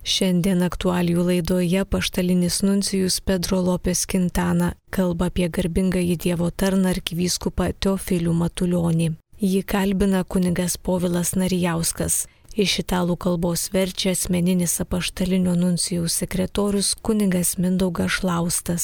Šiandien aktualijų laidoje apaštalinis nuncijus Pedro Lopes Quintana kalba apie garbingąjį Dievo tarną arkivyskupą Teofilių Matulionį. Jį kalbina kunigas Povilas Narijauskas. Iš italų kalbos verčia asmeninis apaštalinio nuncijaus sekretorius kunigas Mindaugas Šlaustas.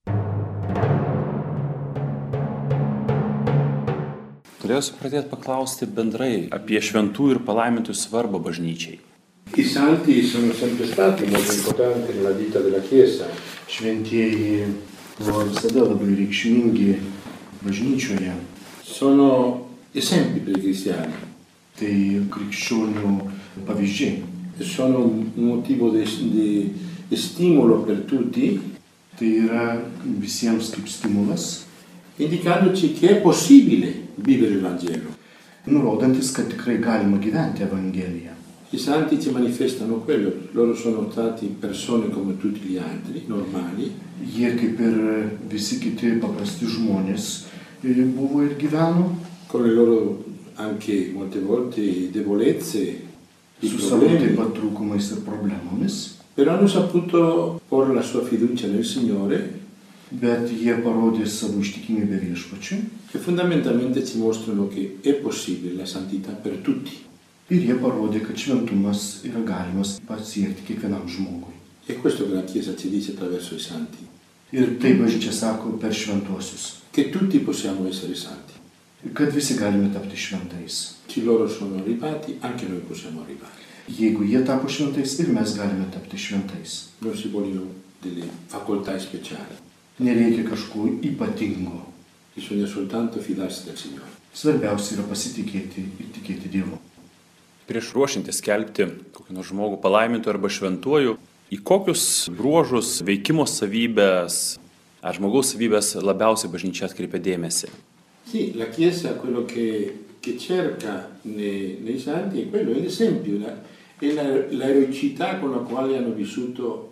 Turėsiu pradėti paklausti bendrai apie šventų ir palaimintų svarbą bažnyčiai. I santi sono sempre stati molto importanti nella vita della Chiesa. Šventieji buvo visada labai reikšmingi bažnyčioje. Sono esempi per i cristiani. Tai krikščionių pavyzdžiai. Sono un motivo di stimolo per tutti. Tai yra visiems kaip stimulas, indicandoci che è possibile vivere il Vangelo. Nurodantis, kad tikrai galima gyventi Evangeliją. I santi ci manifestano quello, loro sono stati persone come tutti gli altri, normali. Jie kaip ir visi kiti paprasti žmonės buvo ir gyveno. Con le loro anche molte volte debolezze, su savo taip pat trūkumais ir problemomis. Però hanno saputo porre la sua fiducia nel Signore. Bet jie parodė savo ištikimybę Viešpačiui. E fondamentalmente ci mostrano che è possibile la santità per tutti. Ir jie parodė, kad šventumas yra galimas pasiekti kiekvienam žmogui. E questo che la Chiesa ci dice attraverso i santi. Ir tai bažnyčia sako per šventuosius. Che tutti possiamo essere santi. Kad visi galime tapti šventais. Se loro sono arrivati, anche noi possiamo arrivare. Jeigu jie tapo šventais, ir mes galime tapti šventais. Non si vogliono delle facoltà speciali. Nereikia kažko ypatingo. Bisogna soltanto fidarsi del Signore. Svarbiausia yra pasitikėti ir tikėti Dievu. Prieš ruošintis skelbti kokį nors žmogų palaimintų arba šventuoju, į kokius bruožus, veikimo savybės ar žmogaus savybės labiausiai bažnyčia atkreipia dėmesį? Sì, la Chiesa quello che cerca nei santi è quello, è l'esempio, è l'eroicità con la quale hanno vissuto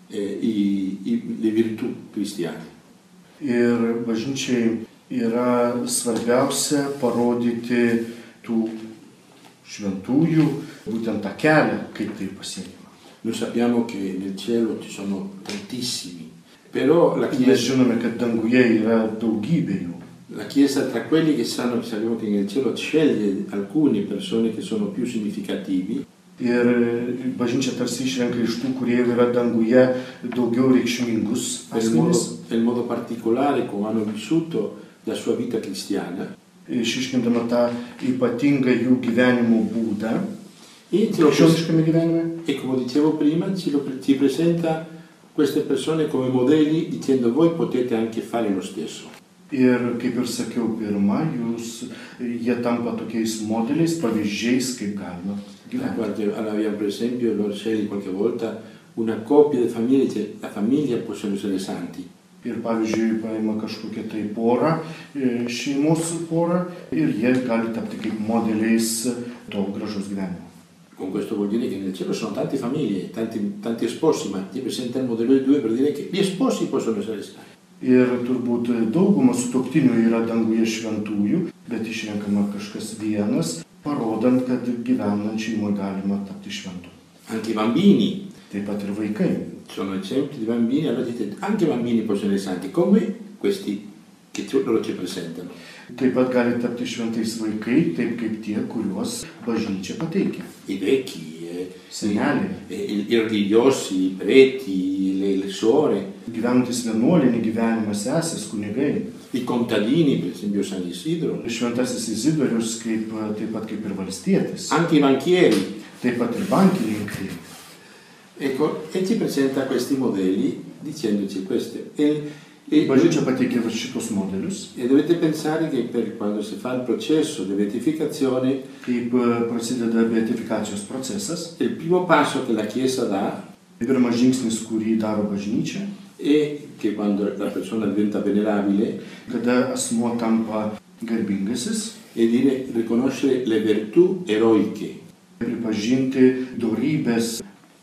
le virtù cristiane. Ir bažnyčiai yra svarbiausia parodyti tų šventųjų būtent tą kelią, kaip tai pasiekiama. Noi sappiamo che nel cielo ci sono tantissimi, però la Chiesa... Mes žinome, kad danguje yra daugybė jų. La Chiesa tra quelli che sappiamo che nel cielo sceglie alcune persone che sono più significativi. Ir bažnyčia tarsi išrenka iš tų, kurie yra danguje daugiau reikšmingus asmenys. Nel modo particolare come hanno vissuto la sua vita cristiana. Išiškindama tą ypatingą jų gyvenimo būdą. Krikščioniškame gyvenime. E come dicevo prima, ci presenta queste persone come modelli dicendo voi potete anche fare lo stesso. Ir kaip ir sakiau pirmą, jie tampa tokiais modeliais, pavyzdžiais, kaip galima gyventi. Abbiamo per esempio, loro sceglie qualche volta una coppia di famiglie, dice la famiglia possono essere santi. Ir pavyzdžiui, paima kažkokią tai porą, šeimos porą, ir jie gali tapti kaip modeliais to gražaus gyvenimo. Con questo vuol dire che nel cielo sono tante famiglie, tanti sposi, ma ti presenta il modello di due per dire che gli sposi possono essere santi. Ir turbūt dauguma sutuoktinių yra danguje šventųjų, bet išrenkama kažkas vienas, parodant, kad gyvenant šeimoje galima tapti šventu. Anche i bambini. Taip pat ir vaikai. Sono esempi di bambini, allora dite, anche i bambini possono essere santi, come questi che loro ci presentano. Taip pat gali tapti šventais vaikai, taip kaip tie, kuriuos bažnyčia pateikia. I vecchi, seneliai, i religiosi, i preti, le suore. Gyvenantis vienuolinį gyvenimą, sesės, kunigai. I contadini, per esempio San Isidro. Šventasis Izidorius, taip pat kaip ir valstietis. Anche i banchieri. Taip pat ir bankininkai. Ecco, e ci presenta questi modelli dicendoci queste. Bažnyčia pateikia šitos modelius. E dovete pensare che quando si fa il processo di beatificazione, kaip prasideda beatifikacijos procesas, il primo passo che la Chiesa dà, pirmas žingsnis, kurį daro bažnyčia, è che quando la persona diventa venerabile, kada asmuo tampa garbingasis, è dire riconoscere le virtù eroiche. Pripažinti dorybės.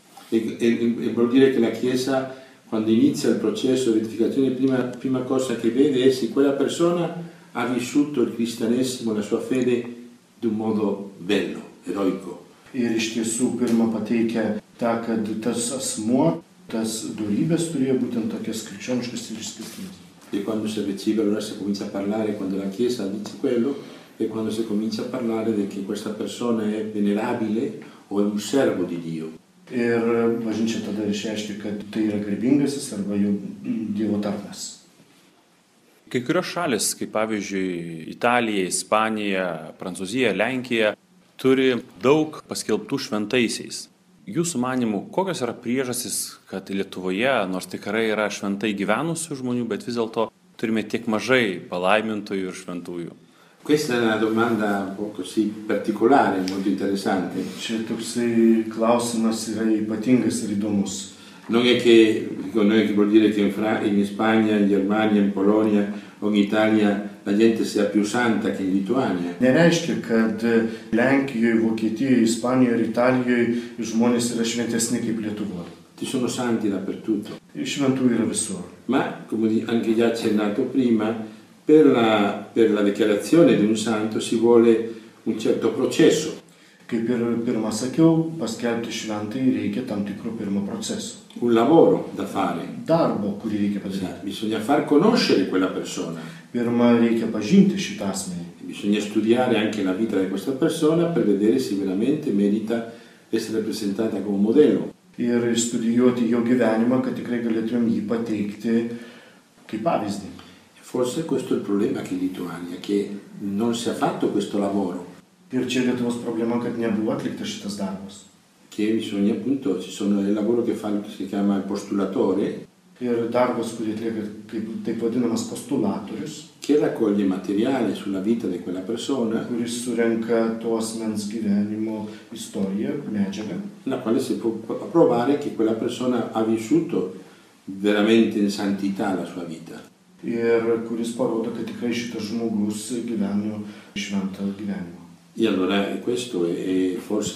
E vuol dire che la Chiesa, quando inizia il processo di beatificazione, prima cosa che vede è se quella persona ha vissuto il cristianesimo, la sua fede, di un modo bello, eroico. Ir iš tiesų pirmą pateikia Ta, kad tas asmuo, tas dorybės turėjo būtent tokias krikščioniškas ir išskirtinės. E quando si avvicina, allora si comincia a parlare, quando la Chiesa dice quello, e quando si comincia a parlare di che questa persona è venerabile o è un servo di Dio. Ir bažnyčia tada išreiškia, kad tai yra garbingasis arba jau Dievo tarnas. Kai kurios šalis, kaip pavyzdžiui Italija, Ispanija, Prancūzija, Lenkija, turi daug paskelbtų šventaisiais. Jūsų manimų, kokios yra priežastys, kad Lietuvoje, nors tikrai yra šventai gyvenusių žmonių, bet vis dėlto turime tiek mažai palaimintųjų ir šventųjų? Questa è una domanda un po' così particolare, molto interessante. Čia toksai klausimas yra ypatingas ir įdomus. Non è che vuol dire che in Spagna, in Germania, in Polonia o in Italia la gente sia più santa che in Lituania. Nereiškia, kad Lenkijoje, Vokietijoje, Ispanijoje ir Italijoje žmonės yra šventesni kaip Lietuvoje. Ci sono santi dappertutto. Šventų yra visur. Ma, come anche già accennato prima, per la dichiarazione di un santo si vuole un certo processo. Kaip ir pirmą sakiau, paskelbti šventai reikia tam tikro pirmo proceso. Un lavoro da fare. Darbo, kurį reikia padaryti. Bisogna far conoscere quella persona. Pirma, reikia pažinti šitą asmenį. Bisogna studiare anche la vita di questa persona per vedere se veramente merita essere presentata come modello. Ir studijuoti jo gyvenimą, kad tikrai galėtumėm jį pateikti kaip pavyzdį. Forse questo è il problema che in Lituania, che non si è fatto questo lavoro. Ir čia Lietuvos problema, kad nebuvo atliktas šitas darbas. Che bisogna appunto, ci sono il lavoro che fa, che si chiama il postulatore. Ir darbas, kurį atlieka kaip taip vadinamas postulatorius. Che raccoglie materiale sulla vita di quella persona. Kuris surenka to asmens gyvenimo istoriją, medžiagą. La quale si può provare che quella persona ha vissuto veramente in santità la sua vita. Ir kuris parodo, kad tikrai šitas žmogus gyveno šventą gyvenimą. E allora questo è forse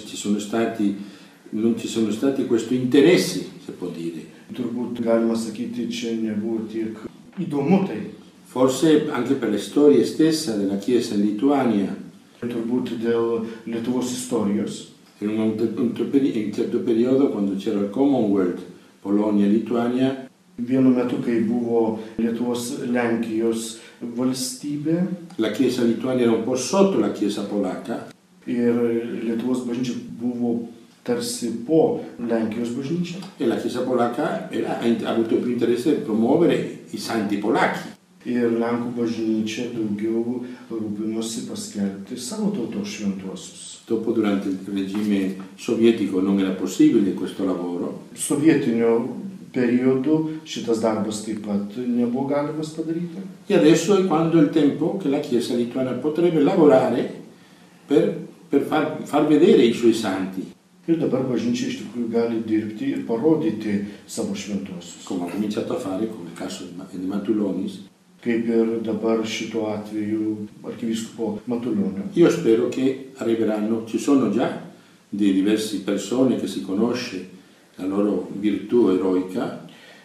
non ci sono stati questi interessi, si può dire. Turbūt galima sakyti, čia nebuvo tiek įdomu tai. Forse anche per la storia stessa della Chiesa in Lituania. Turbūt dėl Lietuvos istorijos. In un certo periodo, quando c'era il Commonwealth, Polonia, Lituania, vienu metu, kai buvo Lietuvos Lenkijos valstybė, la Chiesa lituana era un po' sotto la Chiesa polacca. Ir Lietuvos bažnyčia buvo tarsi po Lenkijos bažnyčia. E la Chiesa polacca ha avuto più interesse di promuovere i santi polacchi. Ir Lenkų bažnyčia daugiau rūpinosi paskelbti savo tautos šventuosius. Dopo, durante il regime sovietico, non era possibile questo lavoro. Sovietinio periodu šitas darbas taip pat nebuvo galimas padaryti. E adesso è quando il tempo che la Chiesa lituana potrebbe lavorare per far vedere i suoi santi. Ir dabar bažnyčia iš tikrųjų gali dirbti ir parodyti savo šventuosius. Come ha cominciato a fare con il caso di Matulonis. Kaip ir dabar šituo atveju arkivyskupo Matulionio. Io spero che arriveranno, ci sono già di diverse persone che si conosce la loro virtù eroica.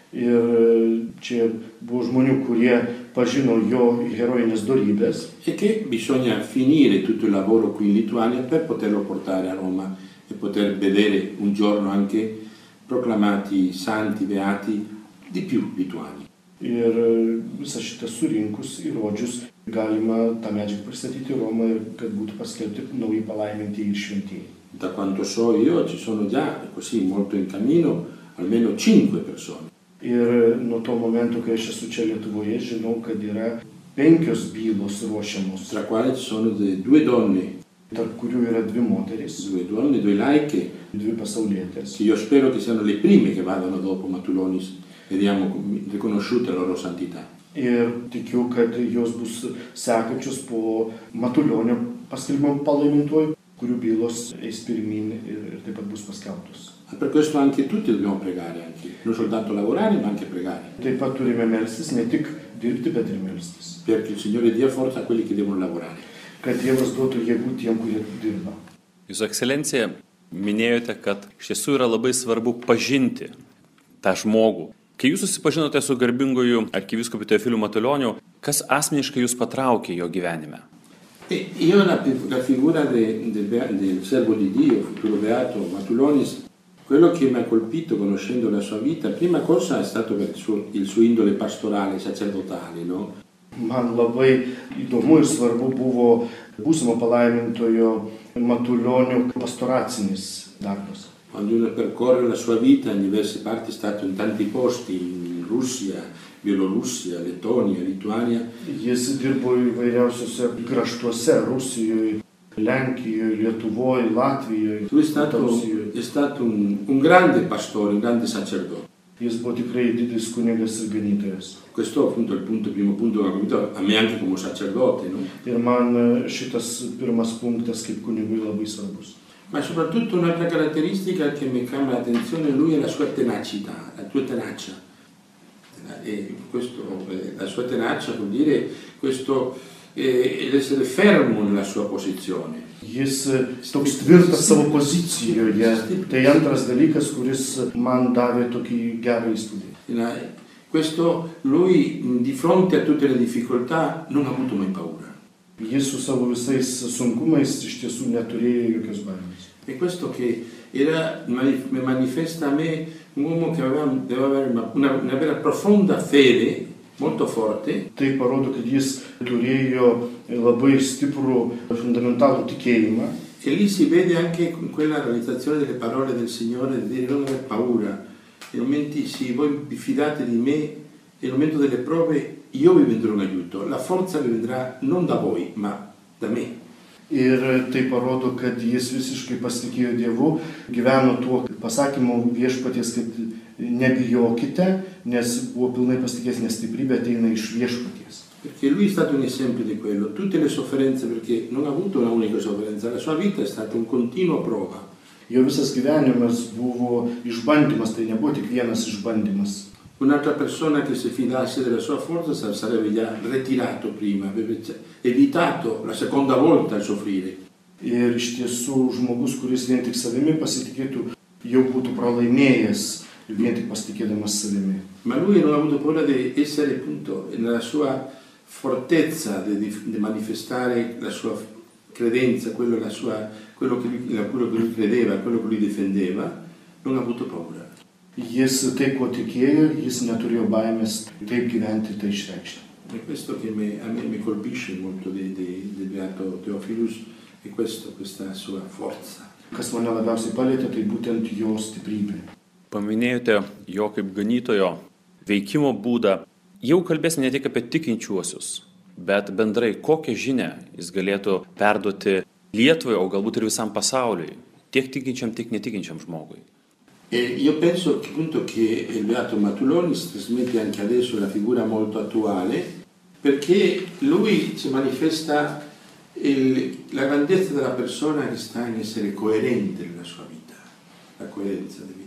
Ir čia buvo žmonių, kurie pažino jo herojinės dorybės. E che bisogna finire tutto il lavoro qui in Lituania per poterlo portare a Roma e poter vedere un giorno anche proclamati santi, beati di più lituani. Ir visą šitą surinkus, įrodžius, galima tą medžiagą pristatyti Romą ir kad būtų paskelbti nauji palaiminti ir šventieji. Da quanto so io ci sono già così molto in cammino almeno 5 persone. Ir nuo to momento, kai aš esu čia Lietuvoje, žinau, kad yra 5 bylos ruošiamos. Tra quali ci sono 2 donne. Tarp kurių yra 2 moterys. 2 donne, 2 laiche. 2 pasaulietės. Io spero che siano le prime che vadano dopo Matulonis. Vediamo riconosciute la loro santità. Ir tikiu, kad jos bus sekančios po Matulionio paskelbimo palaimintuoju, kurių bylos eis pirmin ir taip pat bus paskelbtos. Per questo anche tutti dobbiamo pregare, anche. Non soltanto lavorare, ma anche pregare. Taip pat turime melstis, ne tik dirbti, bet ir melstis. Perché il Signore dia forza a quelli che devono lavorare. Kad Dievas duotų jėgų tiem, kurie dirba. Jūsų ekscelencija, minėjote, kad iš tiesų yra labai svarbu pažinti tą žmogų. Kai jūs susipažinote su garbingoju arkivyskupu Teofiliu Matulioniu, kas asmeniškai jūs patraukė jo gyvenime? Io la figura del servo di Dio, futuro beato Matulonis, Quello che mi ha colpito conoscendo la sua vita, prima cosa è stato il suo indole pastorale, sacerdotale, no? Man labai įdomu ir svarbu buvo būsimo palaimintojo Matulionio pastoracinis darbas. Quando uno percorre la sua vita in diverse parti, è stato in tanti posti, in Russia, Bielorussia, Lettonia, Lituania. Jis dirbo įvairiausiuose kraštuose - Rusijoje, Lenkijoje, Lietuvoje, Latvijoje. Lui è stato un grande pastore, un grande sacerdote. Jis buvo tikrai didis kunigas ir ganytojas. Questo appunto è il primo punto che ha capito a me anche come sacerdote, no? Ir man šitas pirmas punktas kaip kunigui labai svarbus. Ma soprattutto un'altra caratteristica che mi chiama l'attenzione in lui è la sua tenacità, la tua tenacia. E la sua tenacia vuol dire l'essere fermo nella sua posizione. Jis toks tvirtas savo pozicijoje. Tai antras dalykas, kuris man davė tokį gerą įspūdį. Questo lui di fronte a tutte le difficoltà non ha avuto mai paura. Jis su savo visais sunkumais iš tiesų neturėjo jokios baimės. E questo che mi manifesta a me un uomo che deve avere una vera profonda fede, molto forte. Tai parodo, kad jis turėjo labai stiprų fundamentalų tikėjimą. E lì si vede anche in quella realizzazione delle parole del Signore di dire non aver paura. Nei momenti sì, voi vi fidate di me, nel momento delle prove io vi vendrò un aiuto. La forza vi vendrà non da voi, ma da me. Ir tai parodo, kad jis visiškai pasitikėjo Dievu, gyveno tuo pasakymu viešpaties, kad nebijokite, nes buvo pilnai pasitikėjęs, nes stiprybė ateina iš viešpaties. Perché lui è stato un esempio di quello. Tutte le sofferenze, perché non ha avuto una unica sofferenza, la sua vita è stata un continuo prova. Jo visas gyvenimas buvo išbandymas, tai nebuvo tik vienas išbandymas. Un'altra persona che si fidasse della sua forza sarebbe già ritirato prima, avrebbe evitato la seconda volta il soffrire. Ir iš tiesų žmogus, kuris vien tik savimi pasitikėtų, jau būtų pralaimėjęs vien tik pasitikėdamas savimi. Ma lui non ha avuto paura di essere appunto nella sua fortezza di manifestare la sua credenza, quello che lui credeva, quello che lui difendeva, non ha avuto paura. Jis tai, kuo tikėjo, jis neturėjo baimės taip gyventi, tai išreikšti. E questo che a me mi colpisce molto del beato Teofilus è questa sua forza. Kas mane labiausiai palėtė, tai būtent jo stiprybė. Paminėjote jo kaip ganytojo veikimo būdą. Jau kalbėsime ne tik apie tikinčiuosius, bet bendrai kokią žinią jis galėtų perduoti Lietuvai, o galbūt ir visam pasauliui, tiek tikinčiam, tiek netikinčiam žmogui. E io penso appunto che il beato Matulonis trasmette anche adesso una figura molto attuale, perché lui ci manifesta la grandezza della persona che sta in essere coerente nella sua vita, la coerenza di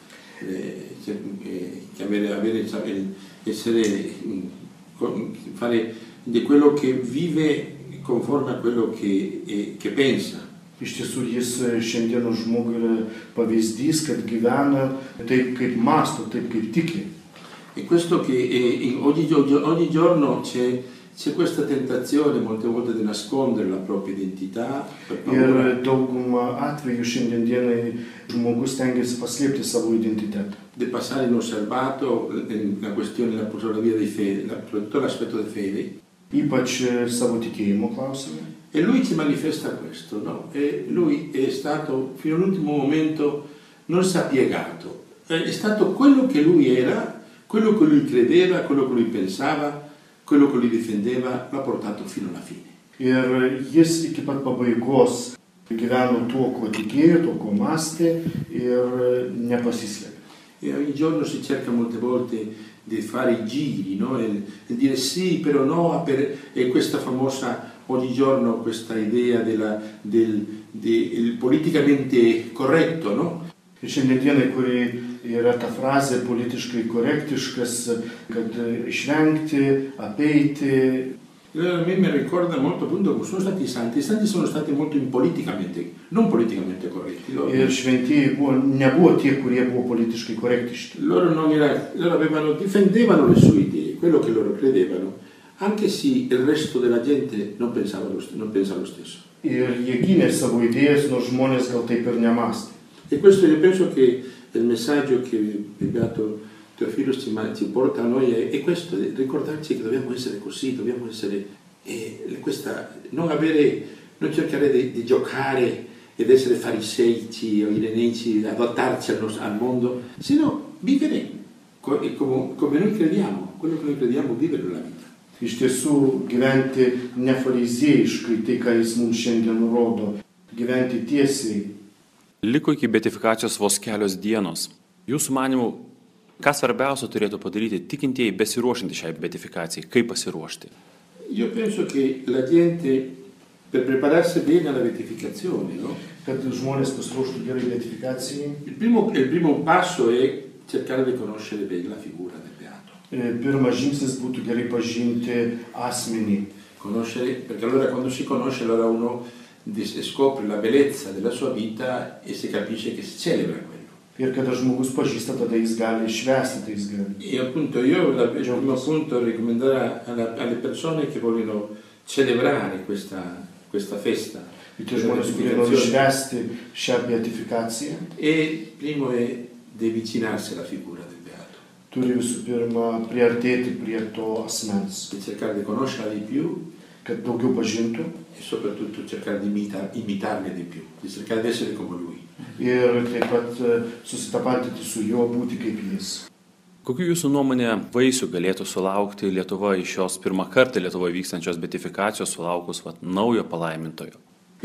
vita, fare di quello che vive conforme a quello che pensa. Iš tiesų jis šiandienos žmogui yra pavyzdys, kad gyvena taip, kaip mąsto, taip, kaip tiki. E questo che ogni giorno c'è questa tentazione molte volte di nascondere la propria identità. Ir daugumą atvejų šiandienai žmogus stengiasi paslėpti savo identitetą. Di passare inosservato la questione della via di fede, soprattutto l'aspetto di fede. Ypač savo tikėjimo klausimai. E lui ci manifesta questo, no? E lui è stato, fino all'ultimo momento, non si è piegato. È stato quello che lui era, quello che lui credeva, quello che lui pensava, quello che lui difendeva, l'ha portato fino alla fine. Ir jis iki pat pabaigos gyveno tuo, kuo tikėjo, tuo, kuo mąstė ir nepasislėpė. E ogni giorno si cerca molte volte di fare i giri, no? E dire sì, però no, e questa famosa... Ogni giorno questa idea del politicamente corretto, no? Ir šiandienai, kuri yra ta frazė politiškai korektiškas, kad išvengti, apeiti. A me mi ricorda molto appunto come sono stati i santi sono stati molto non politicamente corretti. Ir šventieji nebuvo tie, kurie buvo politiškai korektiški. Loro difendevano le sue idee, quello che loro credevano. Anche se il resto della gente non pensa lo stesso. Ir jie gynė savo idėjas, nors žmonės gal taip ir nemąstė. E questo io penso che il messaggio che il beato Teofilo ci porta a noi è questo, ricordarci che dobbiamo essere così, dobbiamo essere non cercare di giocare ed essere fariseici o ireneici, adattarci al mondo, sino vivere come noi crediamo, quello che noi crediamo, vivere la vita. Iš tiesų, gyventi nefariziejiškai, tai ką jis mums šiandien rodo, gyventi tiesiai. Liko iki beatifikacijos vos kelios dienos. Jūsų manimu, ką svarbiausia turėtų padaryti tikintieji besiruošinti šiai beatifikacijai? Kaip pasiruošti? Io penso che la gente, per prepararsi bene alla beatificazione, no? Kad žmonės pasiruoštų gerai beatifikacijai. Il primo passo è cercare di conoscere bene la figura del beato. Pirmas žingsnis būtų gerai pažinti asmenį. Conoscere, perché allora quando si conosce allora uno scopre la bellezza della sua vita e si capisce che si celebra quello. Ir kada žmogus pažįsta, tada jis gali švęsti, tai jis gali. E appunto il primo punto è ricomendare alle persone che vogliono celebrare questa festa. Ir tie žmonės, kurie nori švęsti šią beatifikaciją. E primo è di avvicinarsi alla figura del beato. Turi visų pirma priartėti prie to asmens. Di cercare di conoscerla di più. Kad daugiau pažintų. E soprattutto cercare di imitarne di più, di cercare di essere come lui. Ir taip pat susitapatinti su juo, būti kaip jis. Kokių jūsų nuomonė vaisių galėtų sulaukti Lietuva iš šios pirmą kartą Lietuvoje vykstančios beatifikacijos sulaukus naujo palaimintojo?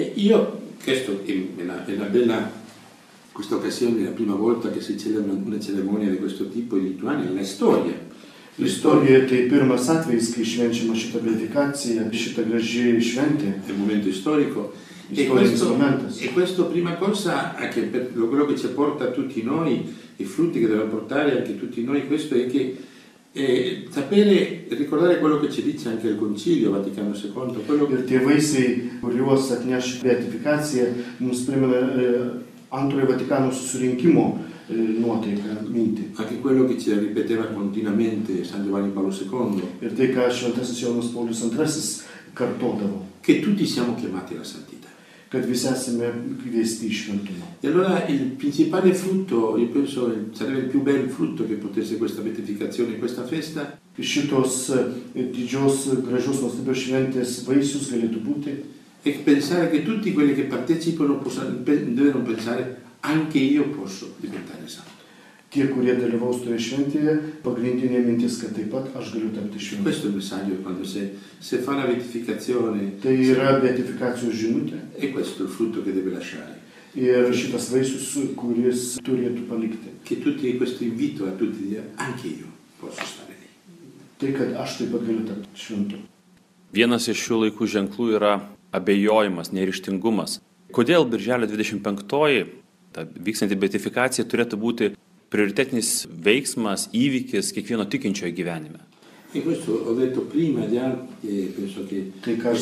Questa occasione è la prima volta che si celebra una cerimonia di questo tipo in Lituania nella storia. Istorijoje tai pirmas atvejis, kai švenčiama šitą beatifikaciją, šitą graži šventė. È un momento storico. E questo prima cosa, anche per quello che ci porta a tutti noi, i frutti che dobbiamo portare anche tutti noi, questo è che sapere, ricordare quello che ci dice anche il Concilio Vaticano II. Ir tie vaisiai, kuriuos atneš beatifikacija, mums primena antrojo Vatikano susirinkimo nuotaiką, mintį. Anche quello che ci ripeteva continuamente San Giovanni Paolo II. Ir tai, ką šventasis Jonas Paulius II kartodavo. Che tutti siamo chiamati alla santità. Kad visi esame kviesti į šventumą. E allora il principale frutto, io penso, sarebbe il più bel frutto che potesse questa beatificazione, questa festa. Šitos didžios, gražios, nuostabios šventės vaisius galėtų būti. E pensare che tutti quelli che partecipano devono pensare anche io posso diventare santo. Tie, kurie dalyvaus toje šventėje, pagrindinė mintis, kad taip pat aš galiu tapti šventu. Questo è il messaggio quando se fa la beatificazione. Tai yra beatifikacijos žinutė. E questo è il frutto che deve lasciare. Ir šitas vaisius, kuris turėtų palikti. Che tutti questo invito a tutti dire anche io posso stare lì. Tai, kad aš taip pat galiu tapti šventu. Vienas iš šių laikų ženklų yra abejojimas, neryžtingumas. Kodėl birželio 25-oji, ta vykstanti beatifikacija, turėtų būti prioritetinis veiksmas, įvykis kiekvieno tikinčiojo gyvenime? E questo ho detto prima già, penso che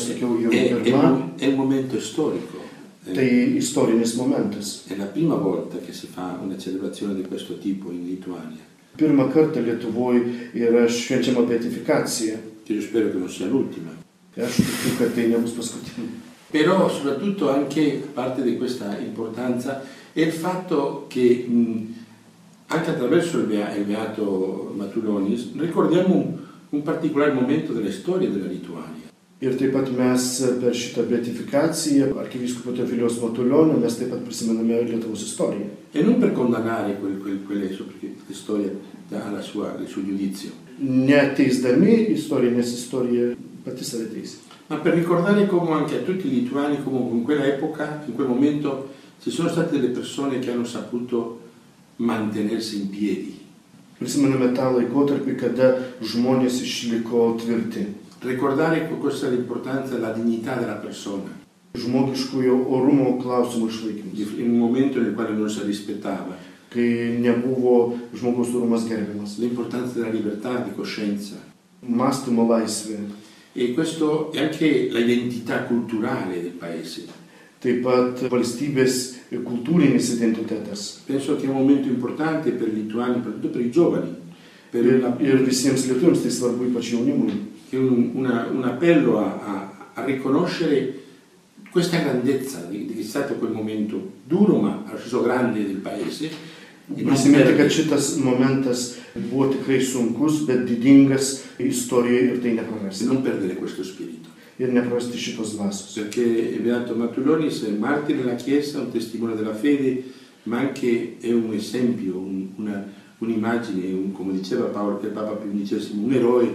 è un momento storico. Tai istorinis momentas. È la prima volta che si fa una celebrazione di questo tipo in Lituania. Pirmą kartą Lietuvoje yra švenčiama beatifikacija. Io spero che non sia l'ultima. Aš tikiu, kad tai nebus paskutinė. Però soprattutto anche parte di questa importanza è il fatto che anche attraverso il beato Matulonis ricordiamo un particolare momento della storia della Lituania. Ir taip pat mes per šitą beatifikaciją arkivyskupo Teofiliaus Matulionio mes taip pat prisimename Lietuvos istoriją. E non per condannare quelle storie al suo giudizio. Neteisdami istoriją, nes istorija pati save teisia. Ma per ricordare come anche a tutti i lituani, come in quella epoca, in quel momento, ci sono state delle persone che hanno saputo mantenersi in piedi. Prisimename tą laikotarpį, kada žmonės išliko tvirti. Ricordare questa l'importanza della dignità della persona. Žmogiškojo orumo klausimų išlaikymas. In un momento nel quale non si rispettava. Kai nebuvo žmogaus orumas gerbiamas. L'importanza della libertà di coscienza. Mąstymo laisvė. E questo è anche l'identità culturale del paese. Taip pat valstybės kultūrinis identitetas. Penso che è un momento importante per i lituani, soprattutto per i giovani. Ir visiems lietuviams tai svarbu, ypač jaunimui. Un appello a riconoscere questa grandezza che è stato quel momento duro ma allo stesso grande del paese. Prisiminti, kad šitas momentas buvo tikrai sunkus, bet didingas istorijoje ir tai neprarasti. Non perdere questo spirito. Ir neprarasti šitos dvasios. Perché il Beato Matulonis è martire della Chiesa, un testimone della fede, ma anche è un esempio, un'immagine, come diceva Papa Pio XI, un eroe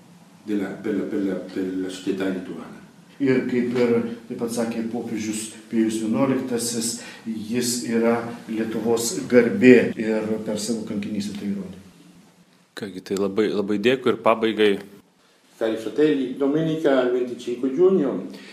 per la società lituana. Ir kaip taip pat sakė popiežius Pijus XI, jis yra Lietuvos garbė ir per savo kankinystę tai įrodė. Kągi, tai labai dėkui ir pabaigai. Cari fratelli, domenica 25 giugno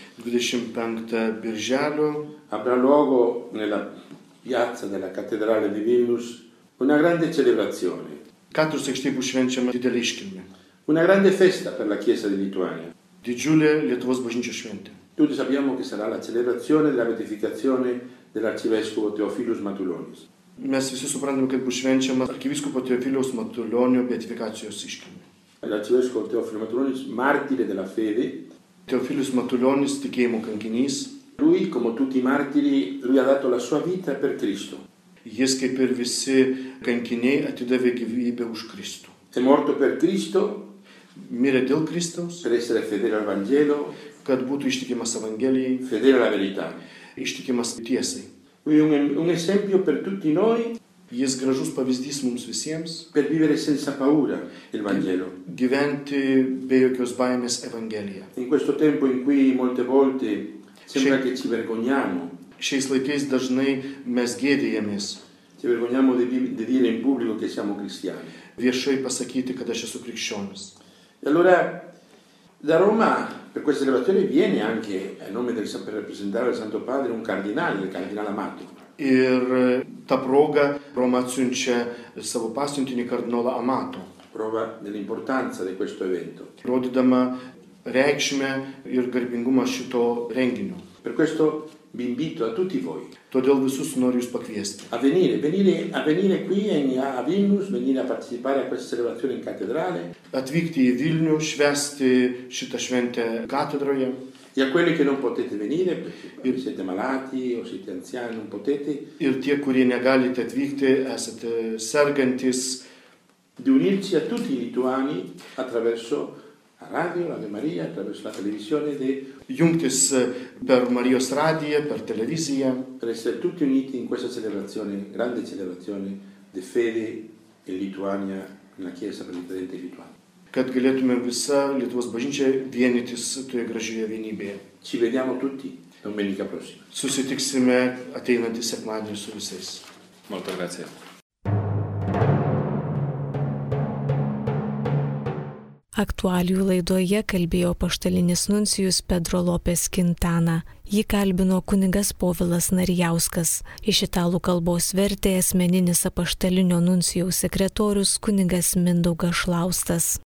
25 birželio avrà luogo nella piazza della cattedrale di Vilnius una grande celebrazione. Katedros aikštėje bus švenčiama didelė iškilmė. Una grande festa per la Chiesa di Lituania. Didžiulė Lietuvos bažnyčios šventė. Tutti sappiamo che sarà la celebrazione della beatificazione dell'arcivescovo Teofilus Matulonis. Mes visi suprantame, kad bus švenčiama arkivyskupo Teofiliaus Matulionio beatifikacijos iškilmė. L'arcivescovo Teofilo Matulonis, martire della fede. Teofilius Matulionis, tikėjimo kankinys. Lui, come tutti i martiri, lui ha dato la sua vita per Cristo. Jis, kaip ir visi kankiniai, atidavė gyvybę už Kristų. È morto per Cristo, mirė dėl Kristaus, per essere fedele al Vangelo, kad būtų ištikimas Evangelijai, fedele alla verità. Ištikimas tiesai. Lui è un esempio per tutti noi. Jis gražus pavyzdys mums visiems. Per vivere senza paura il Vangelo. Gyventi be jokios baimės Evangeliją. In questo tempo in cui molte volte sembra che ci vergogniamo. Šiais laikais dažnai mes gėdijamės. Ci vergogniamo di dire in pubblico che siamo cristiani. Viešai pasakyti, kad aš esu krikščionis. E allora da Roma per questa celebrazione viene anche a nome per rappresentare il Santo Padre un cardinale, il cardinale Amato. Ir ta proga Roma atsiunčia savo pasiuntinį kardinolą Amato. Prova dell'importanza di questo evento. Rodydama reikšmę ir garbingumą šito renginio. Per questo vi invito a tutti voi. Todėl visus noriu jūs pakviesti. A venire qui a Vilnius, venire a partecipare a questa celebrazione in cattedrale. Atvykti į Vilnių, švęsti šitą šventę katedroje. E a quelli che non potete venire, perché siete malati o siete anziani, non potete. Ir tie, kurie negalite atvykti, esate sergantis. Di unirci a tutti i lituani attraverso la radio, l'Ave Maria, attraverso la televisione. Jungtis per Marijos radiją, per televiziją. Per essere tutti uniti in questa celebrazione, grande celebrazione di fede in Lituania, nella Chiesa per i credenti lituani. Kad galėtume visa Lietuvos bažnyčia vienytis toje gražioje vienybėje. Ci vediamo tutti domenica prossima. Susitiksime ateinantį sekmadienį su visais. Molto grazie. Aktualijų laidoje kalbėjo apaštalinis nuncijus Pedro Lopes Quintana. Jį kalbino kunigas Povilas Narijauskas. Iš italų kalbos vertė asmeninis apaštalinio nuncijaus sekretorius kunigas Mindaugas Šlaustas.